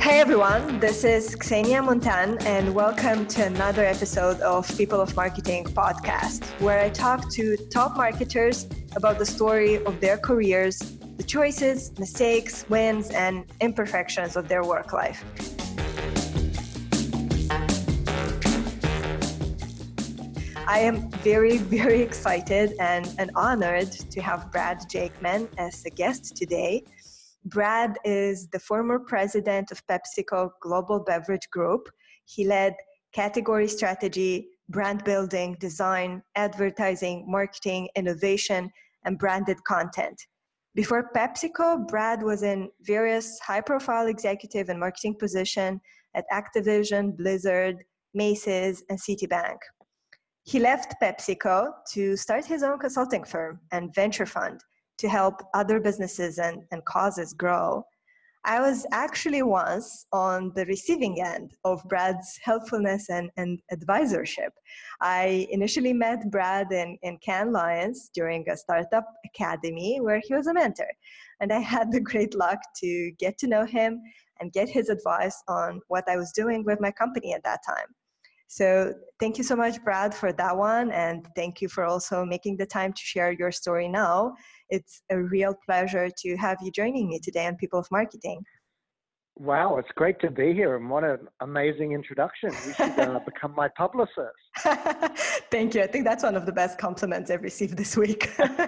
Hey everyone, this is Xenia Montan and welcome to another episode of People of Marketing podcast, where I talk to top marketers about the story of their careers, the choices, mistakes, wins, and imperfections of their work life. I am very, very excited and honored to have Brad Jakeman as a guest today. Brad is the former president of PepsiCo Global Beverage Group. He led category strategy, brand building, design, advertising, marketing, innovation, and branded content. Before PepsiCo, Brad was in various high-profile executive and marketing positions at Activision, Blizzard, Macy's, and Citibank. He left PepsiCo to start his own consulting firm and venture fund to help other businesses and causes grow. I was actually once on the receiving end of Brad's helpfulness and advisorship. I initially met Brad in Cannes Lions during a startup academy where he was a mentor. And I had the great luck to get to know him and get his advice on what I was doing with my company at that time. So thank you so much, Brad, for that one. And thank you for also making the time to share your story now. It's a real pleasure to have you joining me today on People of Marketing. Wow, it's great to be here. And what an amazing introduction. You should become my publicist. Thank you. I think that's one of the best compliments I've received this week.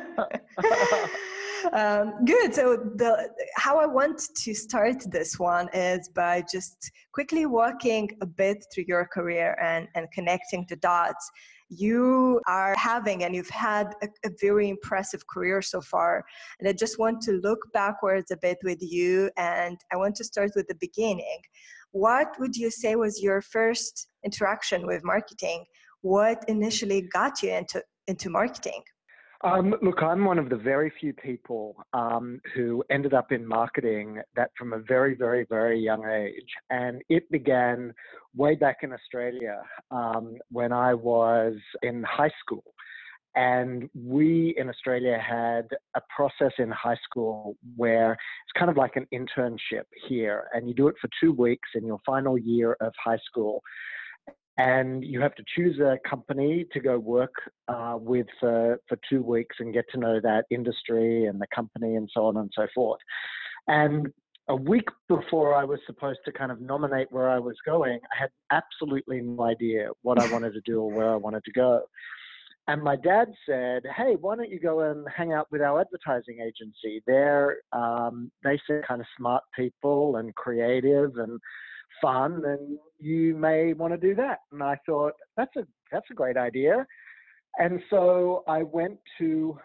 Good. So how I want to start this one is by just quickly walking a bit through your career and connecting the dots. You are having and you've had a very impressive career so far. And I just want to look backwards a bit with you. And I want to start with the beginning. What would you say was your first interaction with marketing? What initially got you into marketing? Look, I'm one of the very few people who ended up in marketing that from a very, very, very young age. And it began way back in Australia when I was in high school. And we in Australia had a process in high school where it's kind of like an internship here. And you do it for 2 weeks in your final year of high school. And you have to choose a company to go work with for 2 weeks and get to know that industry and the company and so on and so forth. And a week before I was supposed to kind of nominate where I was going, I had absolutely no idea what I wanted to do or where I wanted to go. And my dad said, hey, why don't you go and hang out with our advertising agency? They seem kind of smart people and creative and fun, and you may want to do that. And I thought, that's a great idea. And so I went to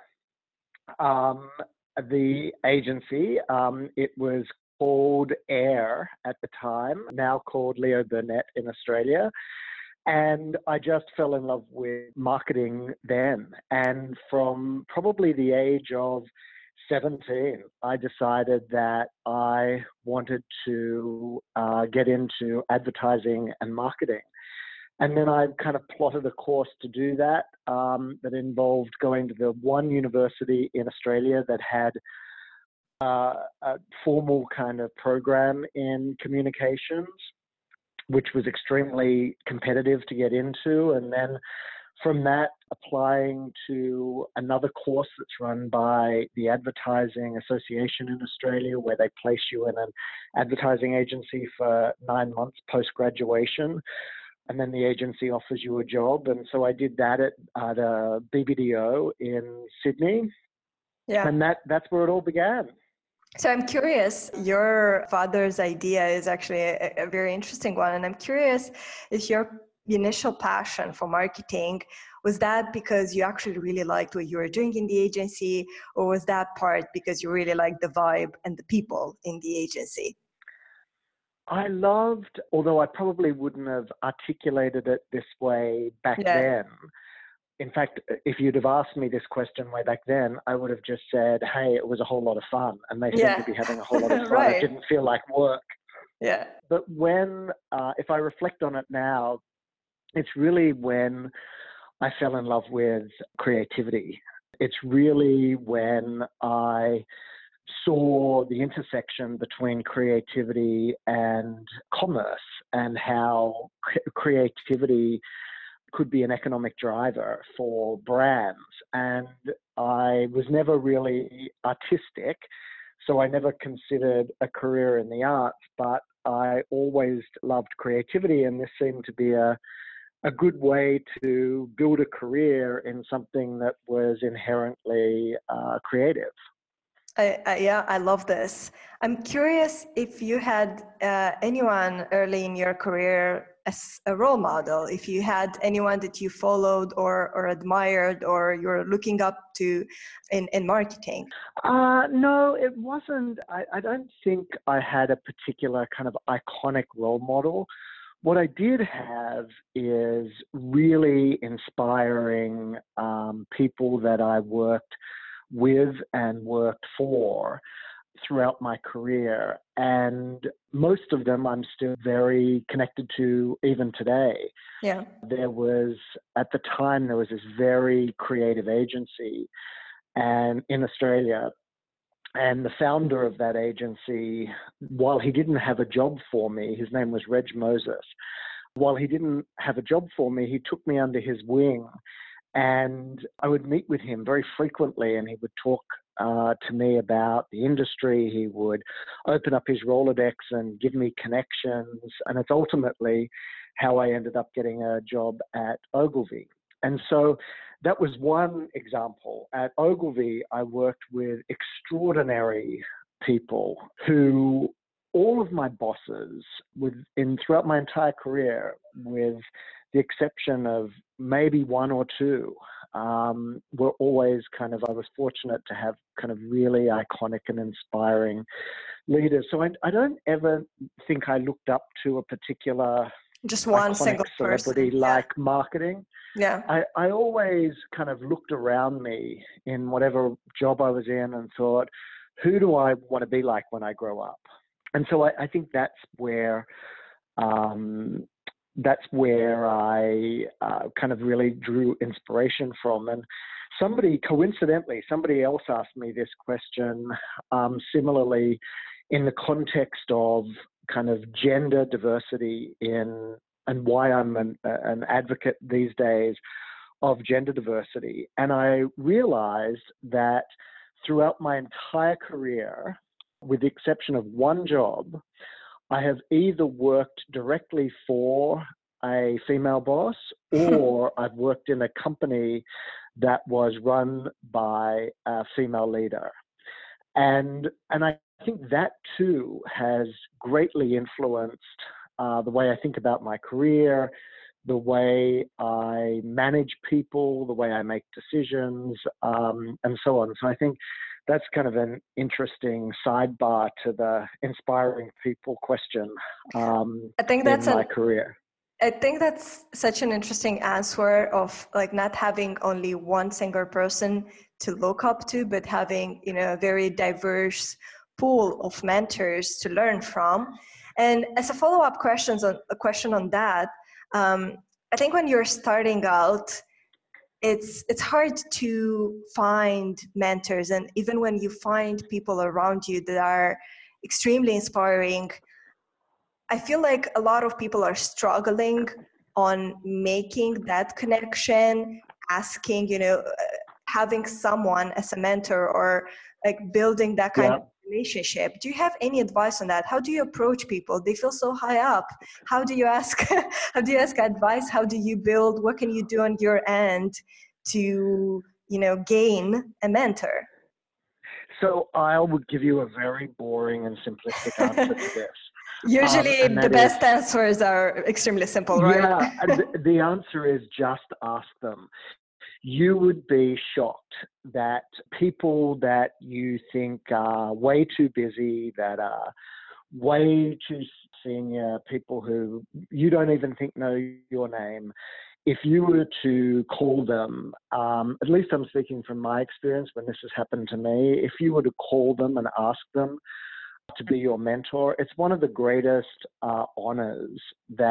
the agency. It was called AIR at the time, now called Leo Burnett in Australia. And I just fell in love with marketing then. And from probably the age of 17, I decided that I wanted to get into advertising and marketing. And then I kind of plotted a course to do that that involved going to the one university in Australia that had a formal kind of program in communications, which was extremely competitive to get into. And then from that, applying to another course that's run by the Advertising Association in Australia, where they place you in an advertising agency for 9 months post-graduation. And then the agency offers you a job. And so I did that at BBDO in Sydney. Yeah. And that's where it all began. So I'm curious, your father's idea is actually a very interesting one. And I'm curious if your initial passion for marketing, was that because you actually really liked what you were doing in the agency, or was that part because you really liked the vibe and the people in the agency? I loved, although I probably wouldn't have articulated it this way back then. In fact, if you'd have asked me this question way back then, I would have just said, hey, it was a whole lot of fun. And they seemed to be having a whole lot of fun. Right. It didn't feel like work. Yeah. But if I reflect on it now, it's really when I fell in love with creativity. It's really when I saw the intersection between creativity and commerce, and how creativity could be an economic driver for brands. And I was never really artistic, so I never considered a career in the arts, but I always loved creativity, and this seemed to be a good way to build a career in something that was inherently creative. Yeah, I love this. I'm curious if you had anyone early in your career as a role model, if you had anyone that you followed or admired or you're looking up to in marketing. No, it wasn't. I don't think I had a particular kind of iconic role model. What I did have is really inspiring people that I worked with and worked for throughout my career. And most of them I'm still very connected to even today. Yeah. At the time, there was this very creative agency and in Australia. And the founder of that agency, while he didn't have a job for me, his name was Reg Moses. While he didn't have a job for me, he took me under his wing, and I would meet with him very frequently, and he would talk to me about the industry. He would open up his Rolodex and give me connections. And it's ultimately how I ended up getting a job at Ogilvy. And so that was one example. At Ogilvy, I worked with extraordinary people who all of my bosses throughout my entire career, with the exception of maybe one or two, were always I was fortunate to have kind of really iconic and inspiring leaders. So I don't ever think I looked up to a particular just one single celebrity person. like marketing. Yeah. I always kind of looked around me in whatever job I was in and thought, who do I want to be like when I grow up? And so I think that's where I kind of really drew inspiration from. And somebody else asked me this question similarly in the context of kind of gender diversity and why I'm an advocate these days of gender diversity. And I realized that throughout my entire career, with the exception of one job, I have either worked directly for a female boss or I've worked in a company that was run by a female leader. And I think that too has greatly influenced the way I think about my career, the way I manage people, the way I make decisions, and so on. So I think that's kind of an interesting sidebar to the inspiring people question I think that's in my career. I think that's such an interesting answer of like not having only one single person to look up to, but having, a very diverse pool of mentors to learn from. And as a follow-up question on that, I think when you're starting out, it's hard to find mentors, and even when you find people around you that are extremely inspiring, I feel like a lot of people are struggling on making that connection, asking, having someone as a mentor or like building that kind of relationship. Do you have any advice on that? How do you approach people? They feel so high up. How do you ask advice? How do you build? What can you do on your end to, gain a mentor? So I would give you a very boring and simplistic answer to this. Usually the best answers are extremely simple, right? Yeah, the answer is just ask them. You would be shocked that people that you think are way too busy, that are way too senior, people who you don't even think know your name, if you were to call them, at least I'm speaking from my experience when this has happened to me, if you were to call them and ask them to be your mentor, it's one of the greatest honors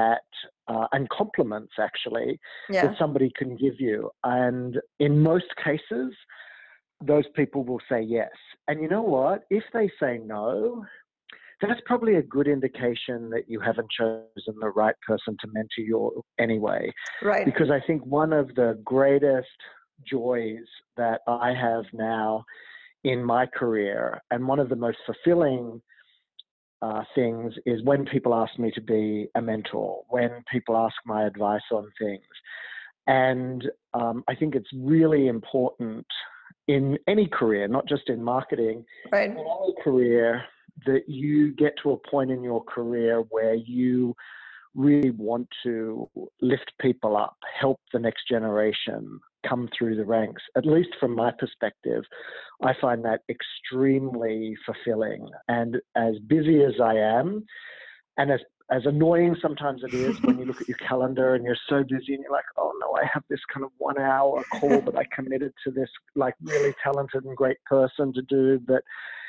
and compliments actually that somebody can give you. And in most cases, those people will say yes. And you know what? If they say no, that's probably a good indication that you haven't chosen the right person to mentor you anyway. Right. Because I think one of the greatest joys that I have now in my career, and one of the most fulfilling things, is when people ask me to be a mentor, when people ask my advice on things. And I think it's really important in any career, not just in marketing, right. in any career, that you get to a point in your career where you really want to lift people up, help the next generation come through the ranks. At least from my perspective, I find that extremely fulfilling. And as busy as I am, and as annoying sometimes it is when you look at your calendar and you're so busy and you're like, oh no, I have this kind of 1 hour call that I committed to this like really talented and great person to do. But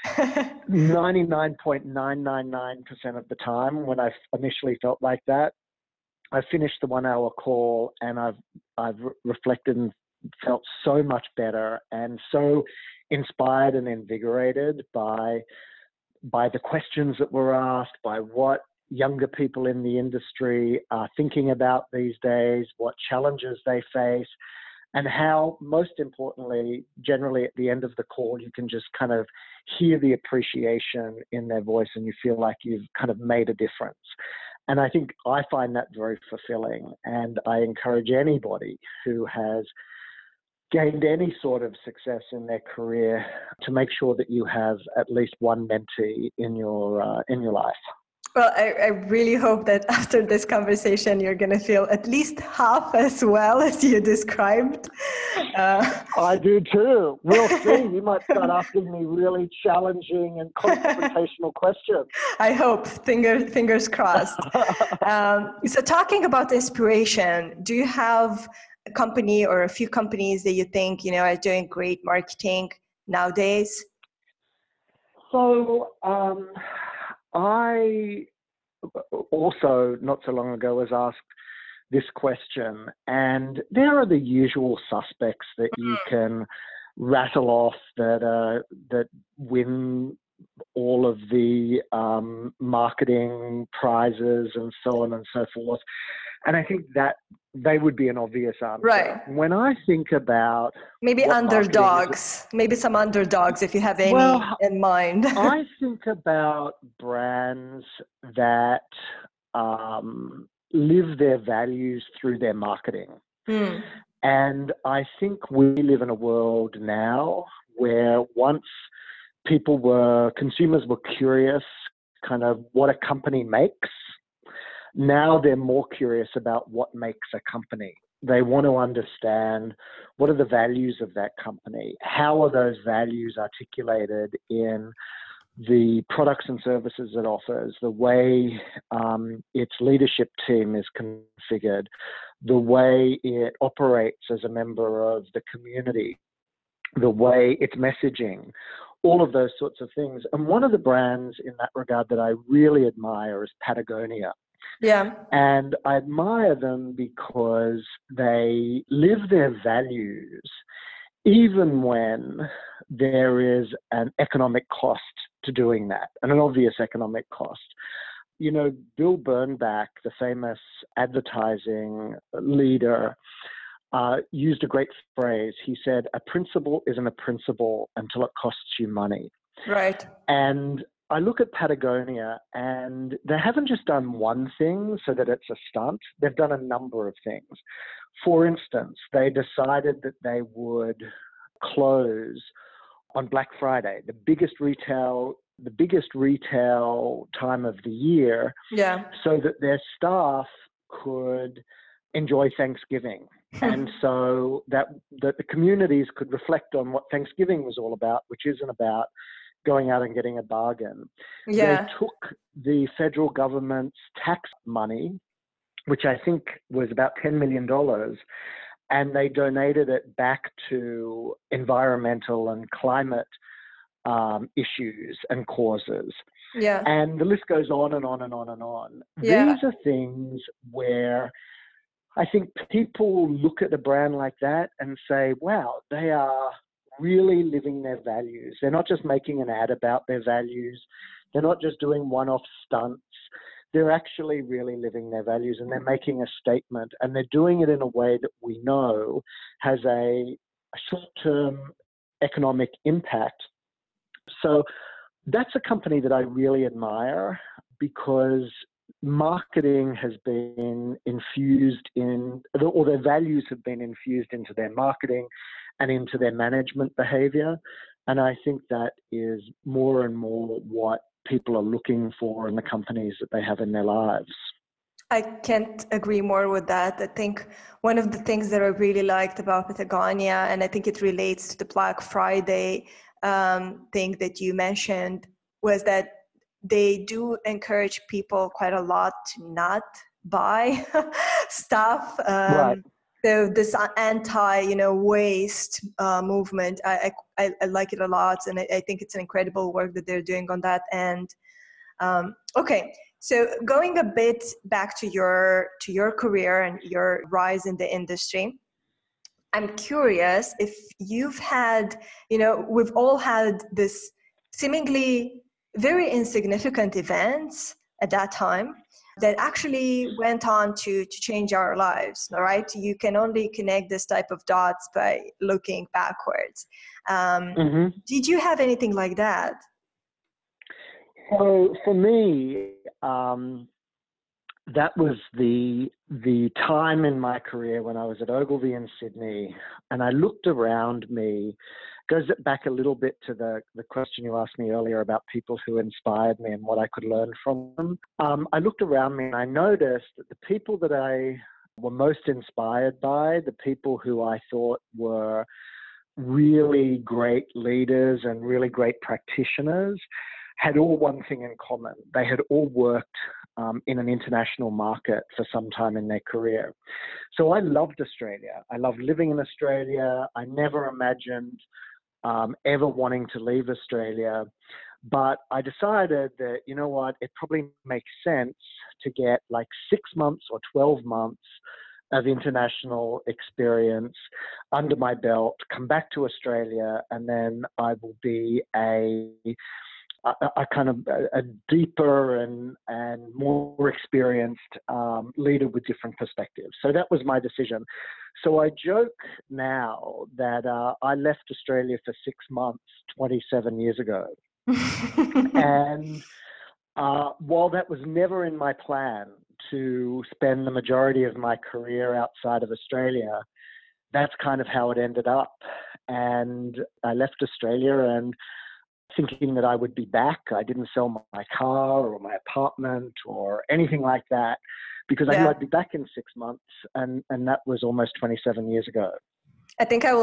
99.999% of the time when I initially felt like that, I finished the 1 hour call and I've reflected and felt so much better and so inspired and invigorated by the questions that were asked, by what younger people in the industry are thinking about these days, what challenges they face, and how, most importantly, generally at the end of the call, you can just kind of hear the appreciation in their voice and you feel like you've kind of made a difference. And I think I find that very fulfilling. And I encourage anybody who has gained any sort of success in their career to make sure that you have at least one mentee in your life. Well, I really hope that after this conversation, you're going to feel at least half as well as you described. I do too. We'll see. You might start asking me really challenging and confrontational questions. I hope. Fingers crossed. So talking about inspiration, do you have a company or a few companies that you think, are doing great marketing nowadays? So, I also, not so long ago, was asked this question, and there are the usual suspects that you can rattle off that win all of the marketing prizes and so on and so forth. And I think that they would be an obvious answer. Right. When I think about maybe underdogs, maybe some underdogs, if you have any in mind. I think about brands that live their values through their marketing. And I think we live in a world now where once consumers were curious kind of what a company makes, now they're more curious about what makes a company. They want to understand what are the values of that company, how are those values articulated in the products and services it offers, the way its leadership team is configured, the way it operates as a member of the community, the way it's messaging, all of those sorts of things. And one of the brands in that regard that I really admire is Patagonia. Yeah. And I admire them because they live their values even when there is an economic cost to doing that, and an obvious economic cost. Bill Bernbach, the famous advertising leader, used a great phrase. He said, a principle isn't a principle until it costs you money. Right. And I look at Patagonia, and they haven't just done one thing so that it's a stunt. They've done a number of things. For instance, they decided that they would close on Black Friday, the biggest retail time of the year, so that their staff could enjoy Thanksgiving. And so that the communities could reflect on what Thanksgiving was all about, which isn't about going out and getting a bargain. Yeah. They took the federal government's tax money, which I think was about $10 million, and they donated it back to environmental and climate issues and causes. Yeah. And the list goes on and on and on and on. Yeah. These are things where I think people look at a brand like that and say, wow, they are really living their values. They're not just making an ad about their values. They're not just doing one-off stunts. They're actually really living their values, and they're making a statement, and they're doing it in a way that we know has a short-term economic impact. So that's a company that I really admire, because marketing has been infused in, or their values have been infused into their marketing and into their management behavior. And I think that is more and more what people are looking for in the companies that they have in their lives. I can't agree more with that. I think one of the things that I really liked about Patagonia, and I think it relates to the Black Friday thing that you mentioned, was that they do encourage people quite a lot to not buy stuff. Right. So this anti-waste movement, I like it a lot, and I think it's an incredible work that they're doing on that end. Okay, so going a bit back to your career and your rise in the industry, I'm curious if you've had, we've all had this seemingly very insignificant events at that time that actually went on to change our lives, all right? You can only connect this type of dots by looking backwards. Did you have anything like that? So for me, that was the time in my career when I was at Ogilvy in Sydney, and I looked around me. Goes back a little bit to the question you asked me earlier about people who inspired me and what I could learn from them. I looked around me and I noticed that the people that I were most inspired by, the people who I thought were really great leaders and really great practitioners, had all one thing in common. They had all worked in an international market for some time in their career. So I loved Australia. I loved living in Australia. I never imagined ever wanting to leave Australia. But I decided that, you know what, it probably makes sense to get like 6 months or 12 months of international experience under my belt, come back to Australia, and then I will be a kind of a deeper and more experienced leader with different perspectives. So that was my decision. So I joke now that I left Australia for 6 months 27 years ago. And while that was never in my plan to spend the majority of my career outside of Australia, that's kind of how it ended up. And I left Australia and thinking that I would be back. I didn't sell my car or my apartment or anything like that, because I knew I'd be back in 6 months, and that was almost 27 years ago. I think I will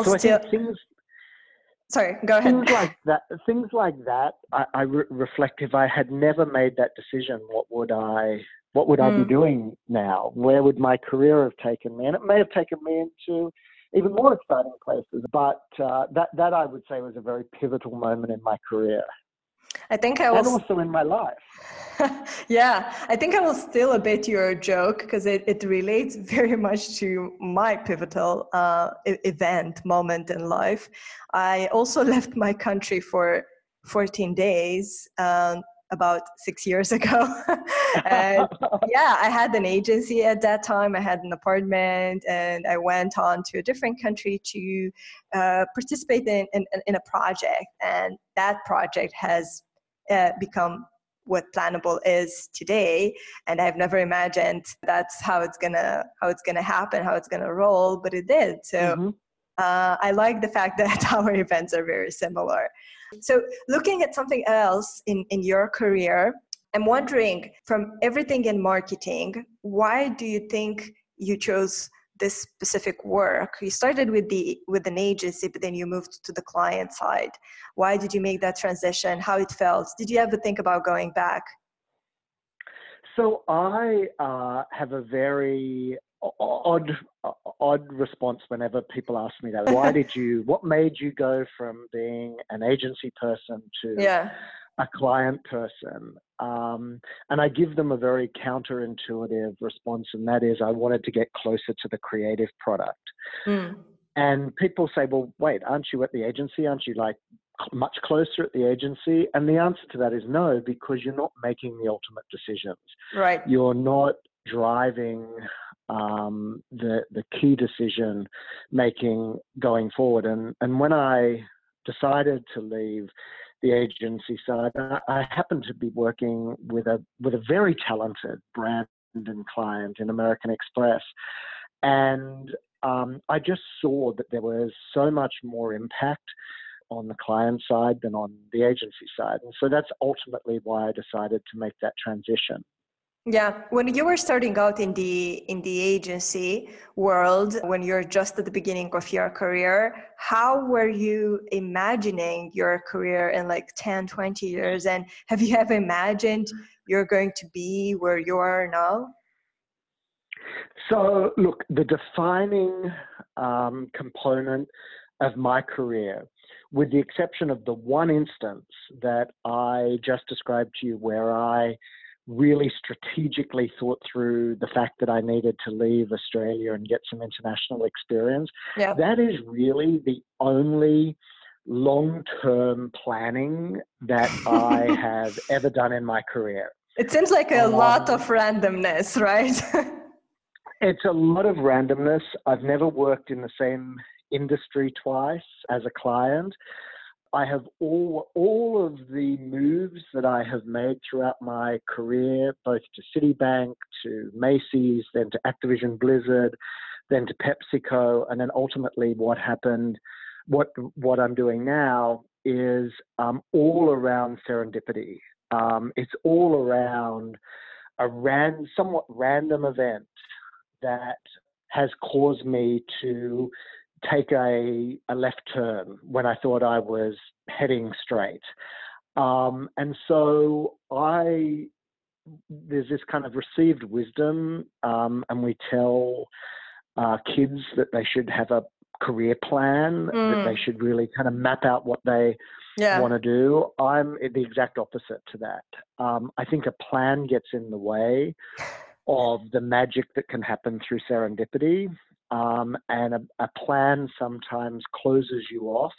Sorry, go ahead. Things like that. I reflect, if I had never made that decision, what would I be doing now? Where would my career have taken me? And it may have taken me into even more exciting places. But that I would say was a very pivotal moment in my career. I think and also in my life. Yeah, I think I will steal a bit your joke, because it relates very much to my pivotal moment in life. I also left my country for 14 days about 6 years ago. And yeah, I had an agency at that time. I had an apartment, and I went on to a different country to participate in a project. And that project has become what Planable is today. And I've never imagined that's how it's gonna happen, how it's gonna roll, but it did. So I like the fact that our events are very similar. So looking at something else in your career, I'm wondering, from everything in marketing, why do you think you chose this specific work? You started with an agency, but then you moved to the client side. Why did you make that transition? How it felt? Did you ever think about going back? So I have a very odd response whenever people ask me that. What made you go from being an agency person to a client person? And I give them a very counterintuitive response, and that is, I wanted to get closer to the creative product. And people say, well, wait, aren't you at the agency? Aren't you like much closer at the agency? And the answer to that is no, because you're not making the ultimate decisions. Right. You're not driving the key decision making going forward. And when I decided to leave the agency side, I happened to be working with a very talented brand and client in American Express. And I just saw that there was so much more impact on the client side than on the agency side. And so that's ultimately why I decided to make that transition. Yeah, when you were starting out in the agency world, when you're just at the beginning of your career, how were you imagining your career in like 10, 20 years? And have you ever imagined you're going to be where you are now? So, look, the defining component of my career, with the exception of the one instance that I just described to you, where I really strategically thought through the fact that I needed to leave Australia and get some international experience, Yeah. that is really the only long-term planning that I have ever done in my career. It seems like a lot of randomness, right? It's a lot of randomness. I've never worked in the same industry twice as a client. I have all of the moves that I have made throughout my career, both to Citibank, to Macy's, then to Activision Blizzard, then to PepsiCo, and then ultimately what happened, what I'm doing now is all around serendipity. It's all around a somewhat random event that has caused me to take a left turn when I thought I was heading straight. And so there's this kind of received wisdom, and we tell kids that they should have a career plan, that they should really kind of map out what they want to do. I'm the exact opposite to that. I think a plan gets in the way of the magic that can happen through serendipity. And a plan sometimes closes you off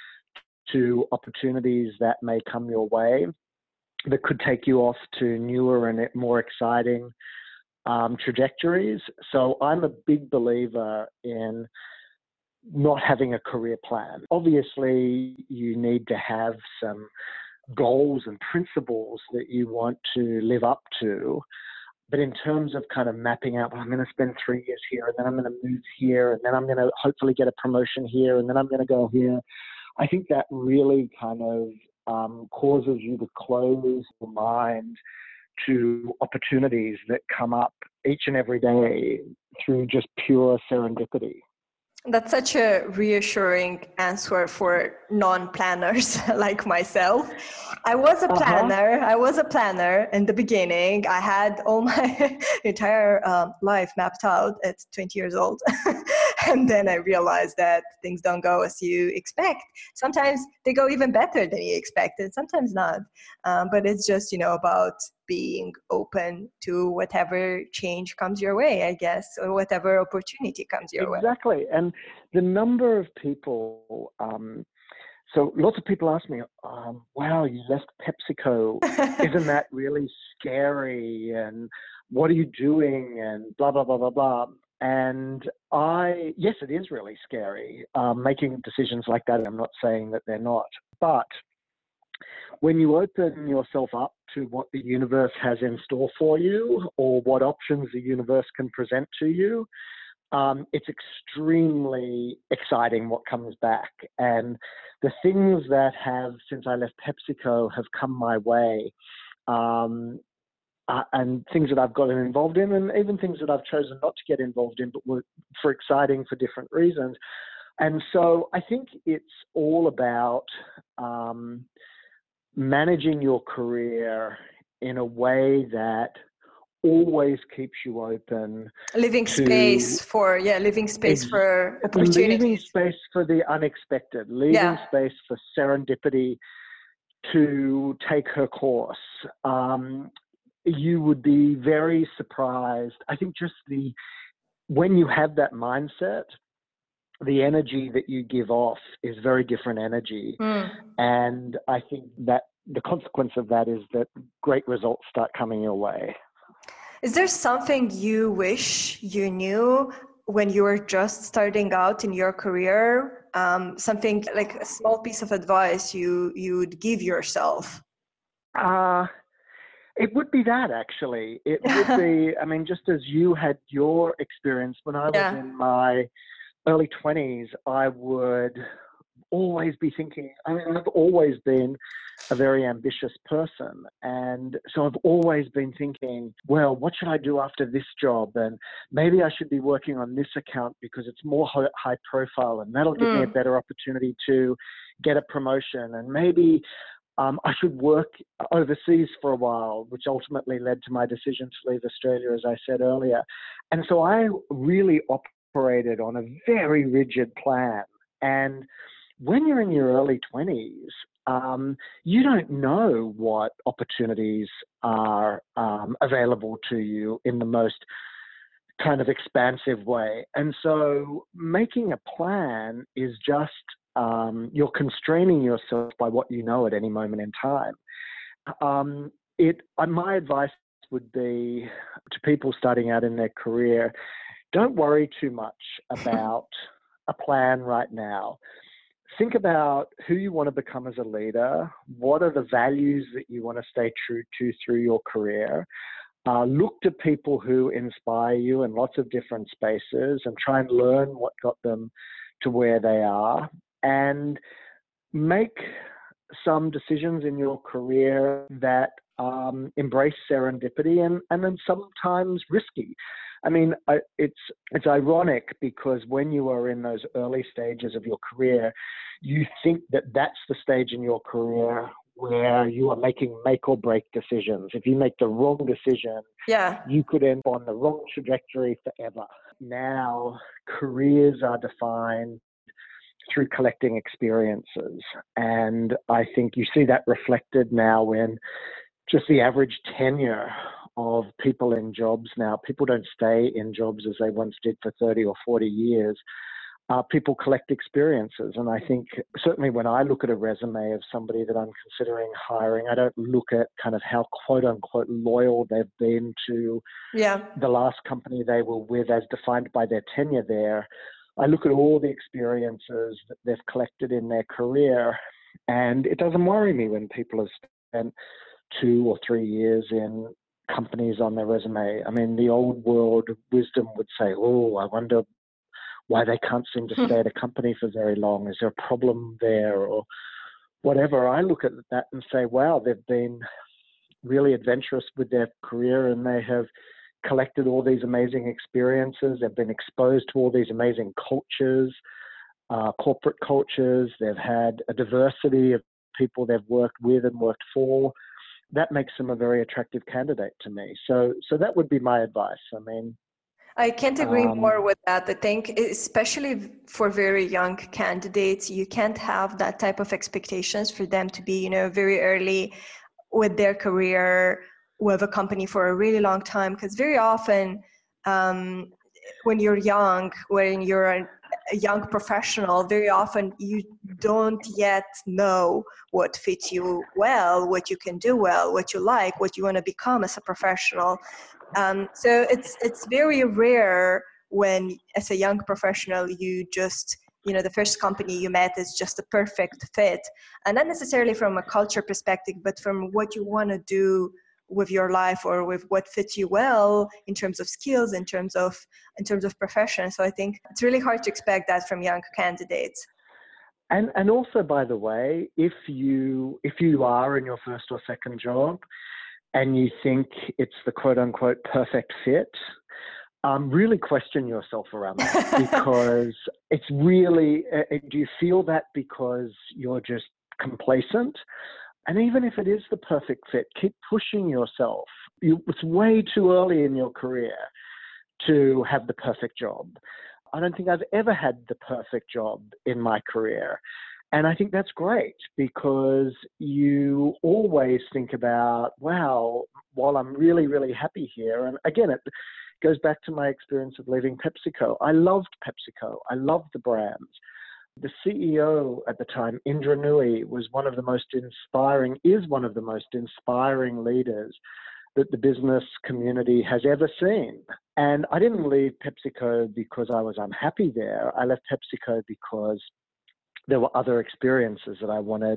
to opportunities that may come your way that could take you off to newer and more exciting trajectories. So I'm a big believer in not having a career plan. Obviously, you need to have some goals and principles that you want to live up to. But in terms of kind of mapping out, well, I'm going to spend 3 years here, and then I'm going to move here, and then I'm going to hopefully get a promotion here, and then I'm going to go here. I think that really kind of causes you to close your mind to opportunities that come up each and every day through just pure serendipity. That's such a reassuring answer for non-planners like myself. I was a planner. I was a planner in the beginning. I had all my entire life mapped out at 20 years old. And then I realized that things don't go as you expect. Sometimes they go even better than you expected, sometimes not. But it's just, about being open to whatever change comes your way, I guess, or whatever opportunity comes your way. Exactly. And the number of people, so lots of people ask me, wow, you left PepsiCo. Isn't that really scary? And what are you doing? And blah, blah, blah, blah, blah. And yes, it is really scary, making decisions like that. I'm not saying that they're not. But when you open yourself up to what the universe has in store for you, or what options the universe can present to you, it's extremely exciting what comes back. And the things that have, since I left PepsiCo, have come my way, and things that I've gotten involved in, and even things that I've chosen not to get involved in, but were for exciting for different reasons. And so I think it's all about managing your career in a way that always keeps you open. Living space for opportunities. Leaving space for the unexpected, leaving space for serendipity to take her course. You would be very surprised. I think just when you have that mindset, the energy that you give off is very different energy. Mm. And I think that the consequence of that is that great results start coming your way. Is there something you wish you knew when you were just starting out in your career? Something like a small piece of advice you would give yourself? It would be that, actually. It would be, I mean, just as you had your experience when I was Yeah. in my early 20s, I would always be thinking, I mean, I've always been a very ambitious person. And so I've always been thinking, well, what should I do after this job? And maybe I should be working on this account because it's more high profile and that'll give me a better opportunity to get a promotion. And maybe I should work overseas for a while, which ultimately led to my decision to leave Australia, as I said earlier. And so I really operated on a very rigid plan. And when you're in your early 20s, you don't know what opportunities are available to you in the most kind of expansive way. And so making a plan is just, you're constraining yourself by what you know at any moment in time. My advice would be to people starting out in their career, don't worry too much about a plan right now. Think about who you want to become as a leader. What are the values that you want to stay true to through your career? Look to people who inspire you in lots of different spaces and try and learn what got them to where they are, and make some decisions in your career that embrace serendipity and then sometimes risky. I mean, it's ironic because when you are in those early stages of your career, you think that that's the stage in your career where you are making make or break decisions. If you make the wrong decision, you could end on the wrong trajectory forever. Now, careers are defined through collecting experiences. And I think you see that reflected now in just the average tenure of people in jobs now. People don't stay in jobs as they once did for 30 or 40 years. People collect experiences. And I think certainly when I look at a resume of somebody that I'm considering hiring, I don't look at kind of how quote unquote loyal they've been to the last company they were with as defined by their tenure there. I look at all the experiences that they've collected in their career, and it doesn't worry me when people have spent 2 or 3 years in companies on their resume. I mean, the old world wisdom would say, oh, I wonder why they can't seem to stay at a company for very long. Is there a problem there or whatever? I look at that and say, wow, they've been really adventurous with their career and they have collected all these amazing experiences. They've been exposed to all these amazing cultures, corporate cultures. They've had a diversity of people they've worked with and worked for. That makes them a very attractive candidate to me. So that would be my advice. I mean, I can't agree more with that. I think, especially for very young candidates, you can't have that type of expectations for them to be, very early with their career, with a company for a really long time. Because very often, when you're young, when you're a young professional, very often you don't yet know what fits you well, what you can do well, what you like, what you want to become as a professional. So it's very rare when, as a young professional, you just, the first company you met is just a perfect fit. And not necessarily from a culture perspective, but from what you want to do with your life or with what fits you well in terms of skills, in terms of profession. So I think it's really hard to expect that from young candidates. And also, by the way, if you are in your first or second job and you think it's the quote unquote perfect fit, really question yourself around that because it's really, do you feel that because you're just complacent? And even if it is the perfect fit, keep pushing yourself. It's way too early in your career to have the perfect job. I don't think I've ever had the perfect job in my career. And I think that's great because you always think about, wow, while I'm really, really happy here, and again, goes back to my experience of leaving PepsiCo. I loved PepsiCo. I loved the brands. The CEO at the time, Indra Nooyi, is one of the most inspiring leaders that the business community has ever seen. And I didn't leave PepsiCo because I was unhappy there. I left PepsiCo because there were other experiences that I wanted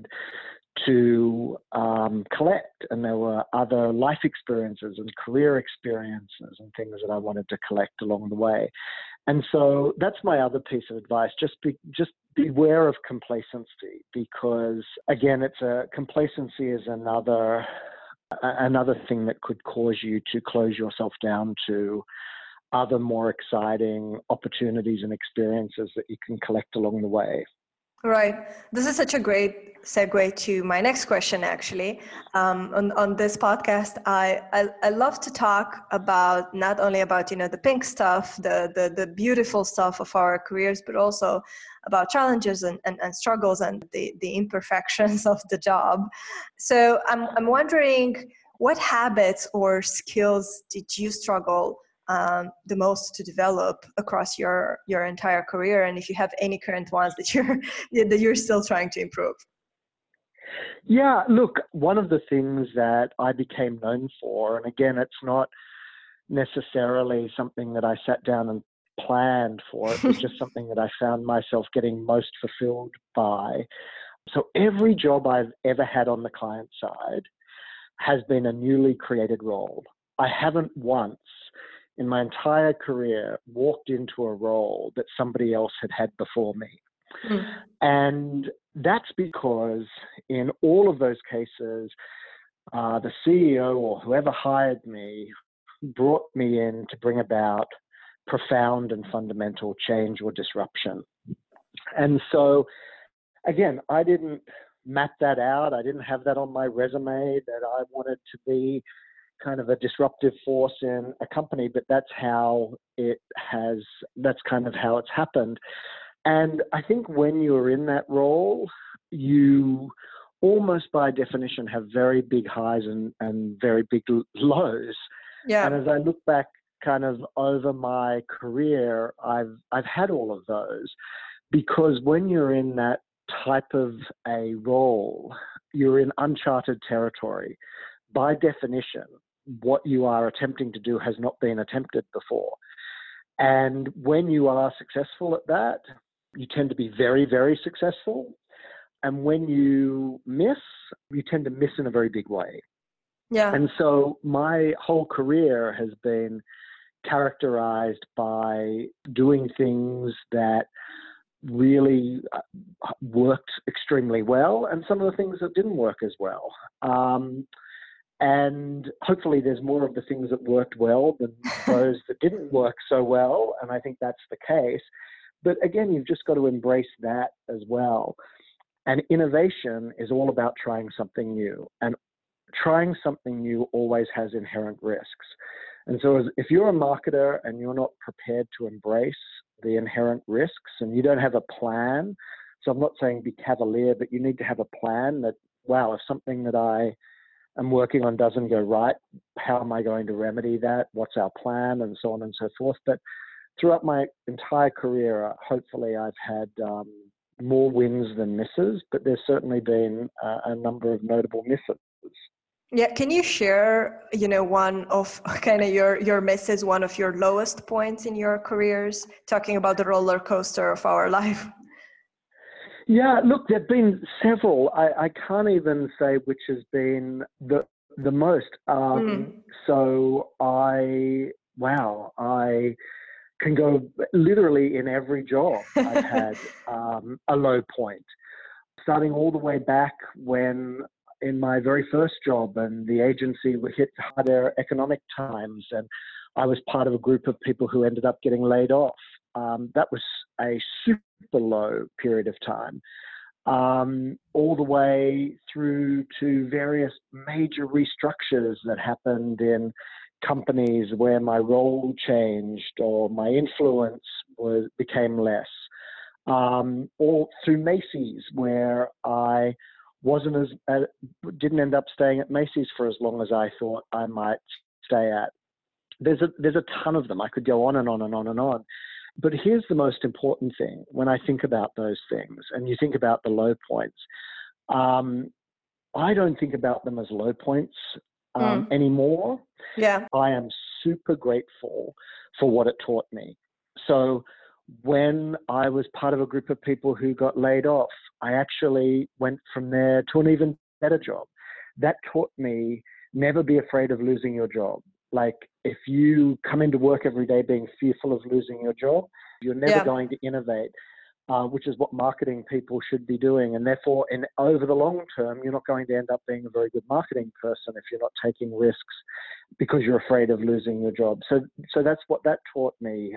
to collect, and there were other life experiences and career experiences and things that I wanted to collect along the way. And so that's my other piece of advice. Just beware of complacency, because again, complacency is another thing that could cause you to close yourself down to other more exciting opportunities and experiences that you can collect along the way. Right. This is such a great segue to my next question, actually. On this podcast, I love to talk about not only about, the pink stuff, the beautiful stuff of our careers, but also about challenges and struggles and the imperfections of the job. So I'm wondering, what habits or skills did you struggle the most to develop across your entire career, and if you have any current ones that you're still trying to improve? Yeah, look, one of the things that I became known for, and again, it's not necessarily something that I sat down and planned for, it was just something that I found myself getting most fulfilled by. So every job I've ever had on the client side has been a newly created role. I haven't once in my entire career walked into a role that somebody else had had before me. Mm. And that's because in all of those cases, the CEO or whoever hired me brought me in to bring about profound and fundamental change or disruption. And so, again, I didn't map that out. I didn't have that on my resume that I wanted to be kind of a disruptive force in a company, but that's kind of how it's happened. And I think when you're in that role, you almost by definition have very big highs and very big lows. Yeah. And as I look back kind of over my career, I've had all of those, because when you're in that type of a role, you're in uncharted territory. By definition, what you are attempting to do has not been attempted before. And when you are successful at that, you tend to be very, very successful. And when you miss, you tend to miss in a very big way. Yeah. And so my whole career has been characterized by doing things that really worked extremely well, and some of the things that didn't work as well. And hopefully there's more of the things that worked well than those that didn't work so well. And I think that's the case. But again, you've just got to embrace that as well. And innovation is all about trying something new. And trying something new always has inherent risks. And so if you're a marketer and you're not prepared to embrace the inherent risks and you don't have a plan, so I'm not saying be cavalier, but you need to have a plan that, wow, if something that I am working on doesn't go right, how am I going to remedy that? What's our plan? And so on and so forth. But throughout my entire career, hopefully I've had more wins than misses, but there's certainly been a number of notable misses. Yeah, can you share, one of kind of your misses, one of your lowest points in your careers, talking about the roller coaster of our life? Yeah, look, there've been several. I can't even say which has been the most. So I can go literally in every job I've had a low point, starting all the way back when in my very first job and the agency hit harder economic times and I was part of a group of people who ended up getting laid off. That was a super low period of time, all the way through to various major restructures that happened in companies where my role changed or my influence became less, or through Macy's, where I didn't end up staying at Macy's for as long as I thought I might stay at. there's a ton of them. I could go on and on and on and on. But here's the most important thing when I think about those things, and you think about the low points. I don't think about them as low points anymore. Yeah. I am super grateful for what it taught me. So when I was part of a group of people who got laid off, I actually went from there to an even better job. That taught me never be afraid of losing your job. Like, if you come into work every day being fearful of losing your job, you're never going to innovate, which is what marketing people should be doing. And therefore, over the long term, you're not going to end up being a very good marketing person if you're not taking risks because you're afraid of losing your job. So that's what that taught me.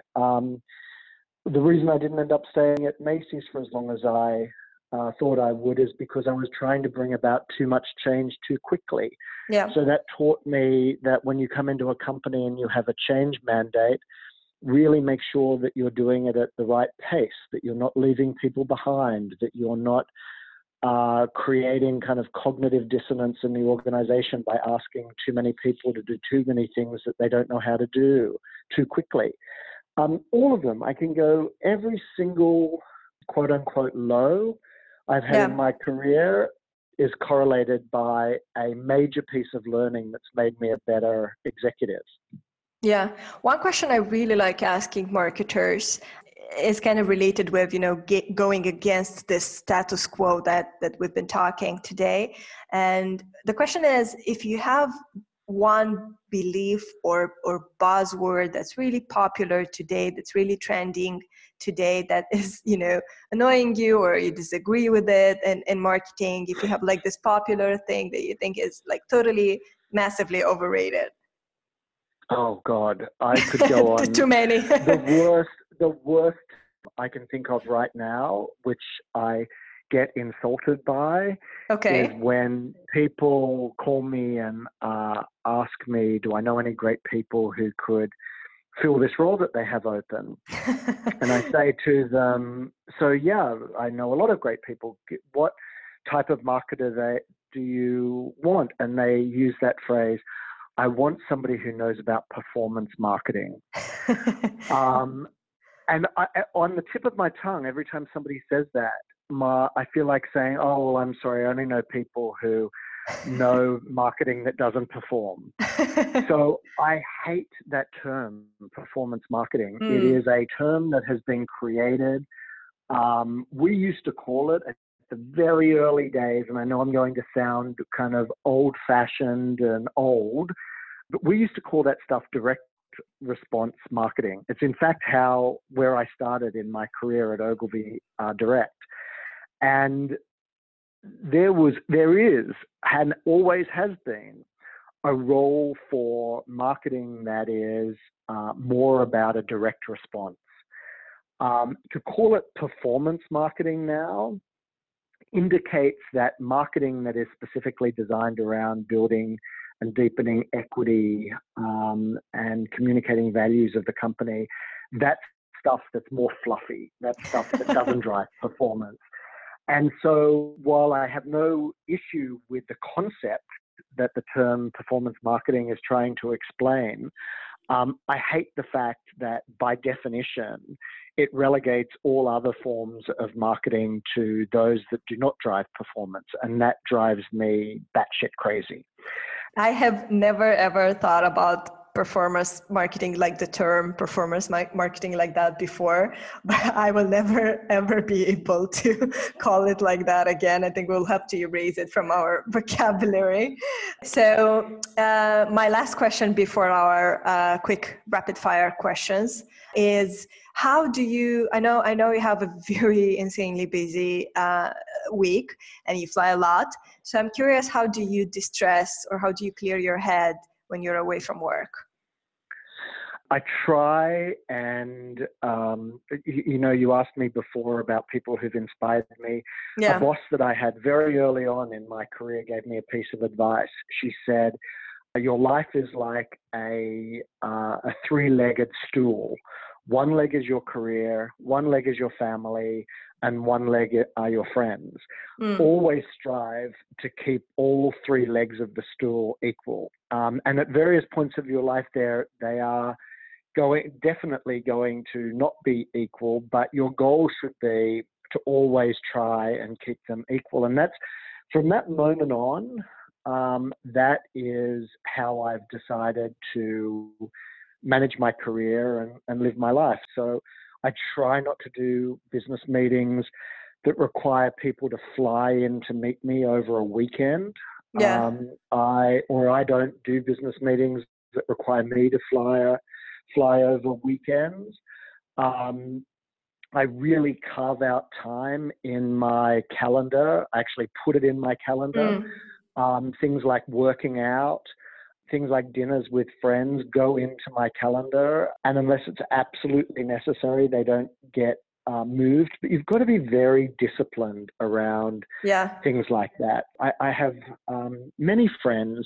The reason I didn't end up staying at Macy's for as long as I thought I would is because I was trying to bring about too much change too quickly. Yeah. So that taught me that when you come into a company and you have a change mandate, really make sure that you're doing it at the right pace, that you're not leaving people behind, that you're not creating kind of cognitive dissonance in the organization by asking too many people to do too many things that they don't know how to do too quickly. All of them, I can go every single quote unquote low I've had in my career is correlated by a major piece of learning that's made me a better executive. Yeah. One question I really like asking marketers is kind of related with, going against this status quo that we've been talking today. And the question is, if you have one belief or buzzword that's really popular today, that's really trending today, that is, annoying you or you disagree with it in marketing, if you have like this popular thing that you think is like totally massively overrated. Oh God, I could go on. Too many. The worst I can think of right now, which I get insulted by, is when people call me and ask me, do I know any great people who could fill this role that they have open? And I say to them, so yeah, I know a lot of great people. What type of marketer do you want? And they use that phrase, I want somebody who knows about performance marketing. And on the tip of my tongue, every time somebody says that, I feel like saying, oh, well, I'm sorry, I only know people who know marketing that doesn't perform. So I hate that term, performance marketing. It is a term that has been created. We used to call it at the very early days, and I know I'm going to sound kind of old-fashioned and old, but we used to call that stuff direct response marketing. It's in fact where I started in my career at Ogilvy Direct. And there is, and always has been, a role for marketing that is more about a direct response. To call it performance marketing now indicates that marketing that is specifically designed around building and deepening equity and communicating values of the company, that's stuff that's more fluffy. That's stuff that doesn't drive performance. And so while I have no issue with the concept that the term performance marketing is trying to explain, I hate the fact that by definition, it relegates all other forms of marketing to those that do not drive performance. And that drives me batshit crazy. I have never, ever thought about performance marketing, like the term performance marketing like that before, but I will never, ever be able to call it like that again. I think we'll have to erase it from our vocabulary. So my last question before our quick rapid fire questions is, how do you, I know you have a very insanely busy week and you fly a lot. So I'm curious, how do you distress or how do you clear your head when you're away from work? I try and, you asked me before about people who've inspired me. A boss that I had very early on in my career gave me a piece of advice. She said, Your life is like a three-legged stool. One leg is your career, one leg is your family, and one leg are your friends. Always strive to keep all three legs of the stool equal. And at various points of your life, they are definitely going to not be equal, but your goal should be to always try and keep them equal. And that's from that moment on, that is how I've decided to manage my career and live my life. So I try not to do business meetings that require people to fly in to meet me over a weekend. Yeah. I don't do business meetings that require me to fly over weekends. I really carve out time in my calendar. I actually put it in my calendar. Things like working out, things like dinners with friends go into my calendar. And unless it's absolutely necessary, they don't get moved. But you've got to be very disciplined around things like that. I have many friends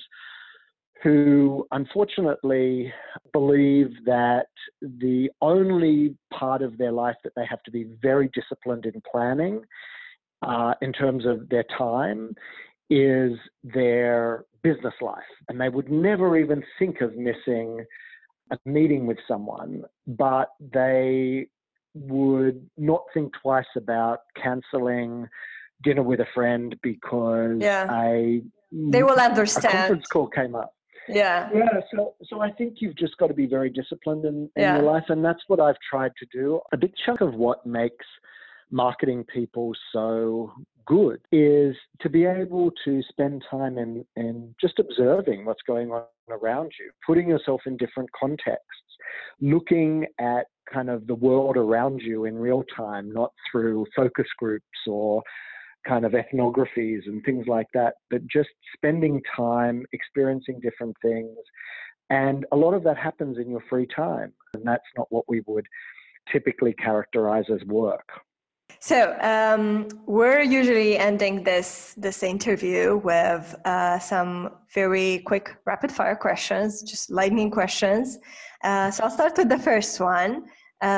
who unfortunately believe that the only part of their life that they have to be very disciplined in planning in terms of their time is their business life. And they would never even think of missing a meeting with someone, but they would not think twice about canceling dinner with a friend because they will understand. A conference call came up. Yeah. So I think you've just got to be very disciplined in your life, and that's what I've tried to do. A big chunk of what makes marketing people so good is to be able to spend time in just observing what's going on around you, putting yourself in different contexts, looking at kind of the world around you in real time, not through focus groups or kind of ethnographies and things like that, but just spending time experiencing different things. And a lot of that happens in your free time. And that's not what we would typically characterize as work. So we're usually ending this interview with some very quick rapid fire questions, just lightning questions. So I'll start with the first one.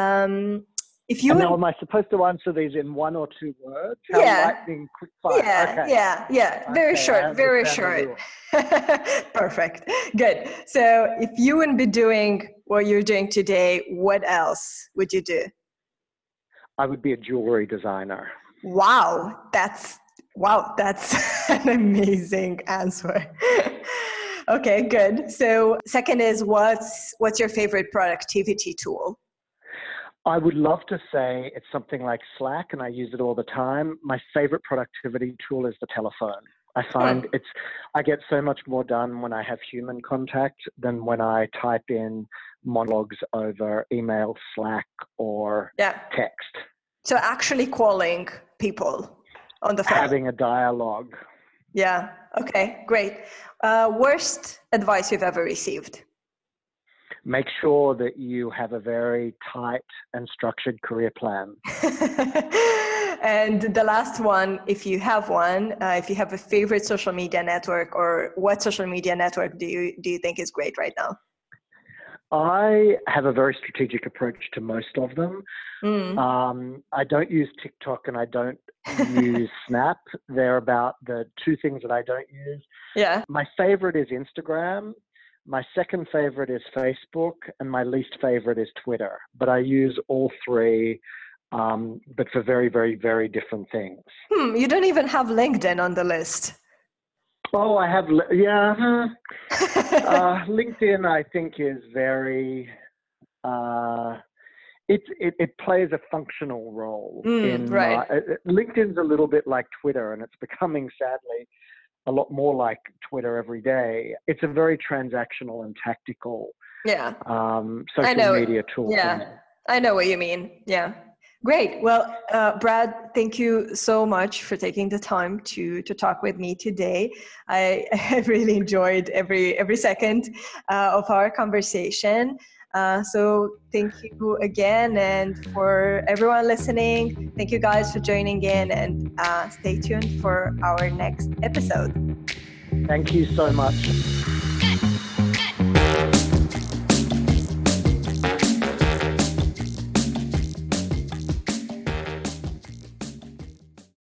Am I supposed to answer these in one or two words? Lightning, quick fire. Very short. Perfect. Good. So if you wouldn't be doing what you're doing today, what else would you do? I would be a jewelry designer. Wow, that's an amazing answer. Okay, good. So second is what's your favorite productivity tool? I would love to say it's something like Slack, and I use it all the time. My favorite productivity tool is the telephone. I find I get so much more done when I have human contact than when I type in monologues over email, Slack, or text. So actually calling people on the phone. Having a dialogue. Yeah. Okay, great. Worst advice you've ever received? Make sure that you have a very tight and structured career plan. And the last one, if you have one, if you have a favorite social media network, or what social media network do you think is great right now? I have a very strategic approach to most of them. I don't use TikTok and I don't use Snap. They're about the two things that I don't use. Yeah. My favorite is Instagram. My second favorite is Facebook, and my least favorite is Twitter. But I use all three, but for very, very, very different things. You don't even have LinkedIn on the list. Oh, I have, LinkedIn, I think, is very, it plays a functional role. LinkedIn's a little bit like Twitter, and it's becoming, sadly, a lot more like Twitter every day. It's a very transactional and tactical social media tool. Yeah, I know what you mean. Yeah. Great. Well, Brad, thank you so much for taking the time to talk with me today. I really enjoyed every second of our conversation. So thank you again. And for everyone listening, thank you guys for joining in, and stay tuned for our next episode. Thank you so much.